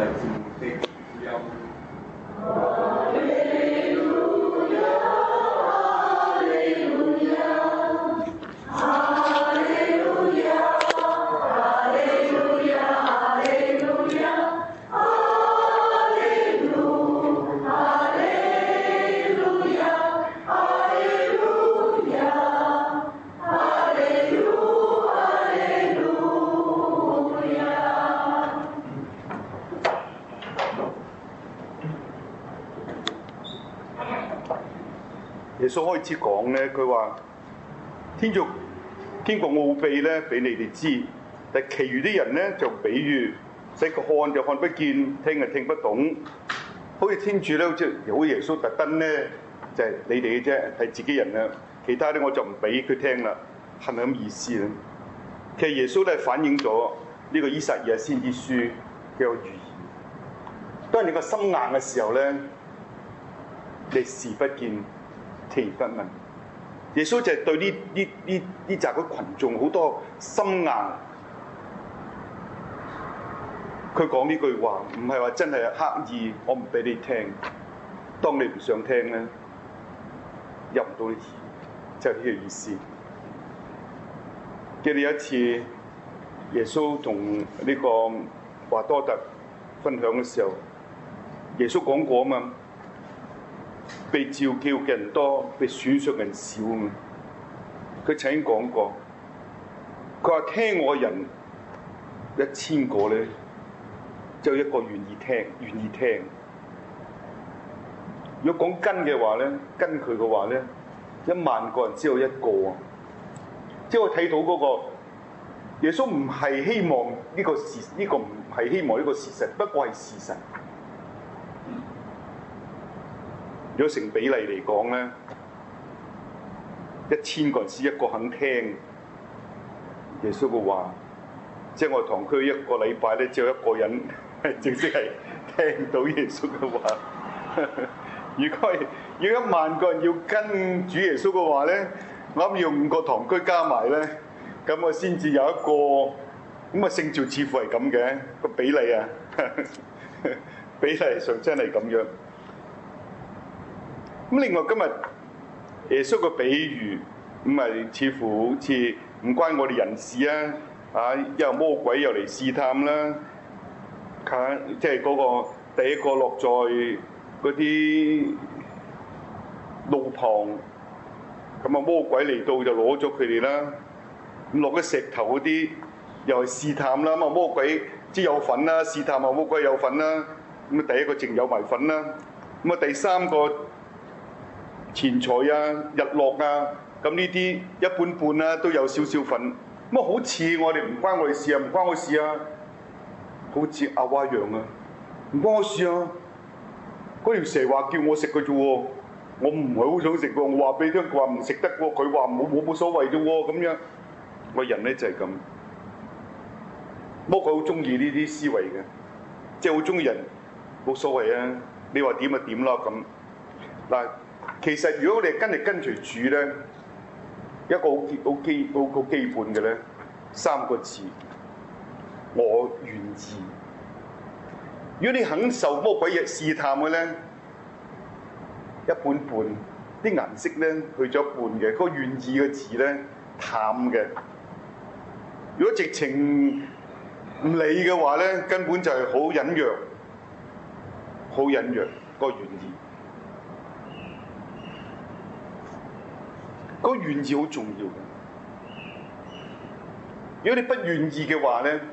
節目的福音。 耶穌開始講咧，佢話天國奧秘咧俾你哋知，但係其餘啲人咧就比喻，使佢看就看不見，聽就聽不懂。好似天主咧，好似耶穌特登咧就係你哋嘅啫，係自己人啦。其他啲我就唔俾佢聽啦，係咪咁意思咧？其實耶穌咧反映咗呢個依撒意亞先知書嘅預言。當你個心硬嘅時候咧，你視不見，聽不聞。耶穌就係對呢集嘅群眾好多心硬。佢講呢句話唔係話真係刻意，我唔俾你聽。當你唔想聽咧，入唔到呢字，就係呢個意思。記得有一次，耶穌同呢個華多特分享嘅時候，耶穌講過啊嘛。被召叫嘅人多，被選上嘅人少啊嘛。佢曾經講過，佢話聽我嘅人1000個咧，就一個願意聽。如果講跟嘅話咧，跟佢嘅話咧，10000個人只有一個啊。即係我睇到嗰個耶穌唔係希望呢個唔係希望呢個事實，不過係事實。如果成比例嚟講咧，1000個人先一個肯聽耶穌嘅話，即係我堂區一個禮拜咧，只有一個人正式係聽到耶穌嘅話。如果10000個人要跟主耶穌嘅話咧，我諗要5個堂區加埋咧，咁我先至有一個。咁啊，聖召似乎係咁嘅個比例啊，比例上真係咁樣。咁另外今日耶穌嘅比喻，咁啊似乎好似唔關我哋人事啊，又魔鬼又嚟試探啦，即係嗰個第一個落在嗰啲路旁，咁啊魔鬼嚟到就攞咗佢哋啦，咁落咗石頭嗰啲又係試探啦，咁啊魔鬼即有份啦，試探啊魔鬼有份啦，咁啊第一個淨有埋份啦，咁啊第三個。錢財啊、日落啊，咁呢啲一般般啦，都有少少份。咁啊，好似我哋唔關我哋事啊，唔關我事啊，好似亞娃一樣啊，唔關我事啊。嗰條蛇話叫我食嘅啫喎，我唔係好想食喎。我話俾你聽，佢話唔食得喎，佢話冇所謂啫喎，咁樣。個人咧就係咁，魔鬼好中意呢啲思維嘅，即係好中意人冇所謂啊，你話點就點啦咁。嗱。其實如果我哋跟隨主咧，一個好基本嘅咧，3個字，我願意。如果你肯受魔鬼嘅試探嘅咧，一半半，啲顏色咧去咗一半嘅，嗰個願意嘅字咧淡嘅。如果直情唔理嘅話咧，根本就係好隱約，個願意。嗰個願意好重要嘅。如果你不願意嘅話咧，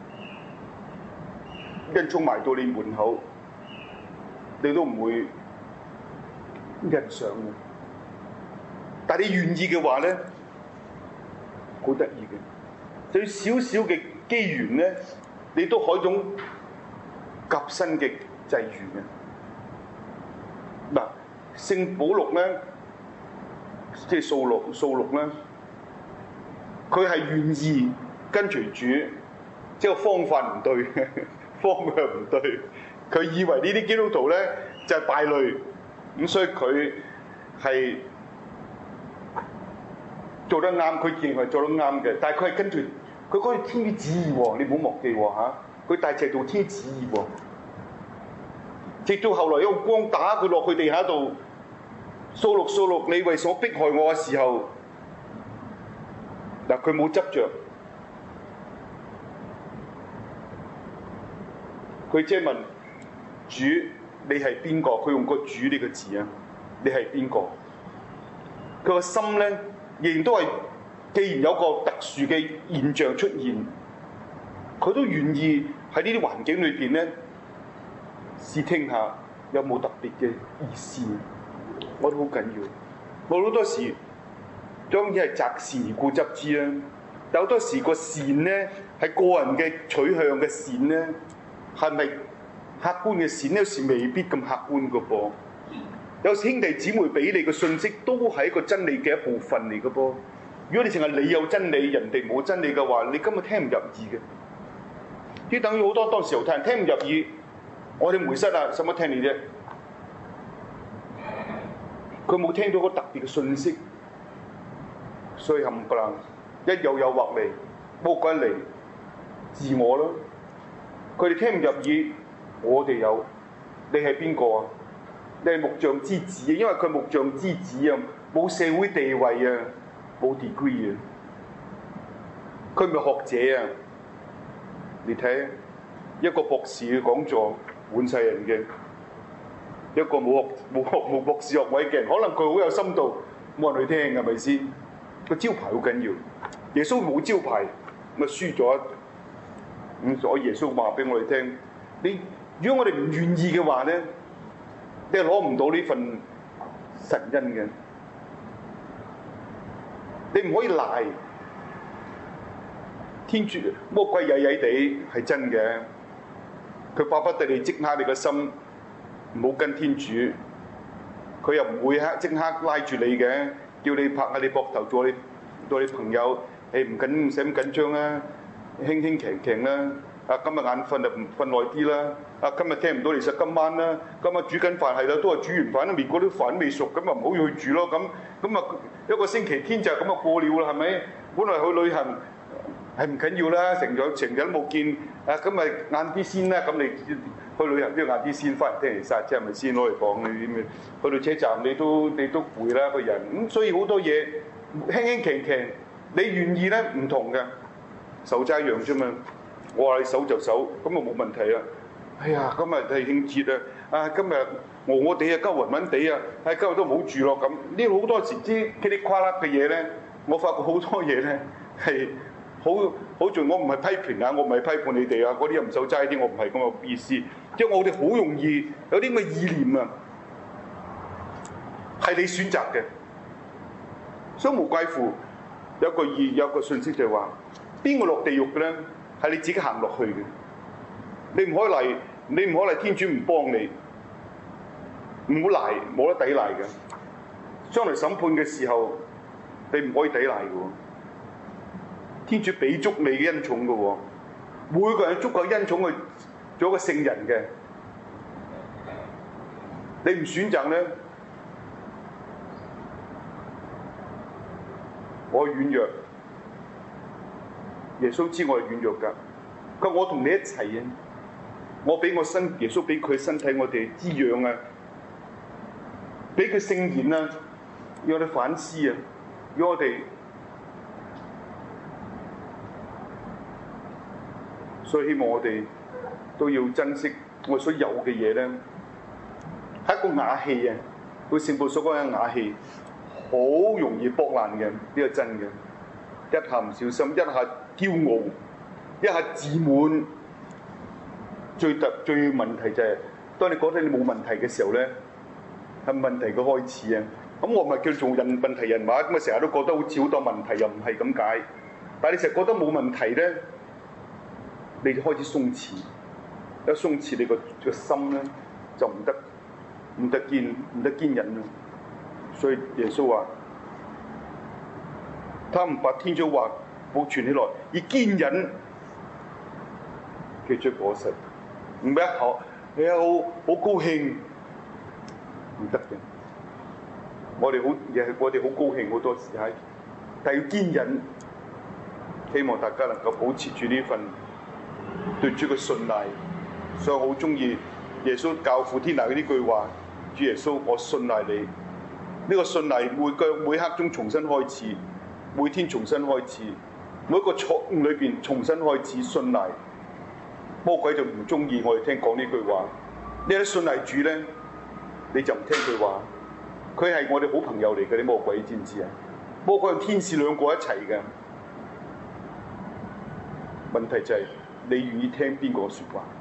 人衝埋到你門口，你都唔會欣賞嘅。但係你願意嘅話咧，好得意嘅，對少少嘅機緣咧，你都可以種夾身嘅際遇嘅。嗱，聖保祿咧。即係掃祿啦，佢係願意跟隨主，即係方法唔對，方向唔對。佢以為呢啲基督徒咧就係敗類，咁所以佢係做得啱，佢認為做得啱嘅。但係佢係跟住佢講天主旨意喎，你唔好忘記喎嚇，佢大隻做天主旨意喎。 直到後來一個光打佢落去地下度，掃錄掃錄，你為所迫害我嘅時候，嗱佢冇執着，佢即係問主你係邊個？佢用個主呢個字啊，你係邊個？佢個心咧仍然都係，既然有個特殊嘅現象出現，佢都願意喺呢啲環境裏邊咧試聽下有冇特別嘅意思。我都好緊要。我好多時當然係擇善而固執之啦，但好多時個善咧係個人嘅取向嘅善咧，係咪客觀嘅善咧？有時未必咁客觀嘅噃。有時兄弟姊妹俾你嘅信息都係一個真理嘅一部分嚟嘅噃。如果你淨係你有真理，人哋冇真理嘅話，你根本聽唔入耳嘅。啲等於好多當時猶太人聽唔入耳，我哋梅瑟啊，使乜聽你啫？佢冇聽到個特別嘅信息，所以冚唪唥一有誘惑嚟，魔鬼嚟自我咯。佢哋聽唔入耳，我哋有。你係邊個啊？你係木匠之子，因為佢木匠之子啊，冇社會地位啊，冇 degree 啊，佢唔係學者啊。你睇一個博士嘅講座換晒人嘅，一個冇博士學位嘅人，可能佢好有深度，冇人去聽係咪先？個招牌好緊要，耶穌冇招牌，咪輸咗。咁所以耶穌話俾我哋聽：你如果我哋唔願意嘅話咧，你係攞唔到呢份神恩嘅。你唔可以賴天主，魔鬼曳曳地係真嘅，佢巴不得你即刻你個心唔好跟天主，佢又唔會即刻拉住你嘅，叫你拍下你膊頭做你朋友，唔使咁緊張啦，輕輕騎騎啦。啊，今日眼瞓就瞓耐啲啦。啊，今日聽唔到，其實今晚啦，今日煮緊飯係啦，都係煮完飯都未過啲飯未熟，咁啊唔好去煮咯。咁啊一個星期天就咁啊過了啦，係咪？本來去旅行係唔緊要啦，成日都冇見。啊，咁咪晏啲先啦。咁你去旅行都要晏啲先，翻嚟聽嚟曬啫，係咪先攞嚟講你啲咩？去到車站你都攰啦個人。咁所以好多嘢輕輕騎騎，你願意咧唔同嘅，守齋一樣啫嘛。我話你守就守，咁啊冇問題啊！哎呀，今日係慶節啊！啊，今日我哋啊，鳩暈暈地啊，今日都唔好住咯咁。呢好多時啲噼里呱啦嘅嘢咧，我發覺好多嘢咧係好重。我唔係批評啊，我唔係批判你哋啊，嗰啲又唔守齋啲，我唔係咁嘅意思。即係我哋好容易有啲咁嘅意念啊，係你選擇嘅。所以無怪乎有個信息就係話，邊個落地獄嘅咧？係你自己行落去嘅，你唔可以賴天主唔幫你，唔好賴，冇得抵賴嘅。將來審判嘅時候，你唔可以抵賴嘅。天主俾足你嘅恩寵嘅喎，每個人有足夠恩寵去做一個聖人嘅。你唔選擇咧，我軟弱。耶穌知我係軟弱㗎，佢話我同你一齊啊！我俾我耶穌俾佢身體，我哋滋養啊！俾佢聖言啊，要我哋反思啊，要我哋。所以希望我哋都要珍惜我所有嘅嘢咧，係一個瓦器啊！佢聖父所講嘅瓦器，好容易剝爛嘅，呢個真嘅。一下唔小心，一下驕傲，一下自滿，最問題就係、是，當你覺得你冇問題嘅時候咧，係問題嘅開始啊！咁我咪叫做問題人話，咁啊成日都覺得好似好多問題，又唔係咁解。但係你成日覺得冇問題咧，你就開始鬆弛，一鬆弛你個心咧就唔得堅忍啊！所以耶穌話。他唔把天主話保存起來，以堅忍結出果實，唔係一口你好高興，唔得嘅。我哋好高興好多時係，但係要堅忍。希望大家能夠保持住呢份對主嘅信賴，所以我好中意耶穌教父天涯嘅呢句話：主耶穌，我信賴你。呢個信賴每刻鐘重新開始，每天重新開始，每一個錯誤裏邊重新開始信賴。魔鬼就唔中意我哋聽講呢句話。你一信賴主咧，你就唔聽佢話。佢係我哋好朋友嚟嘅，啲魔鬼知唔知啊？魔鬼同天使兩個一齊嘅。問題就係你願意聽邊個説話？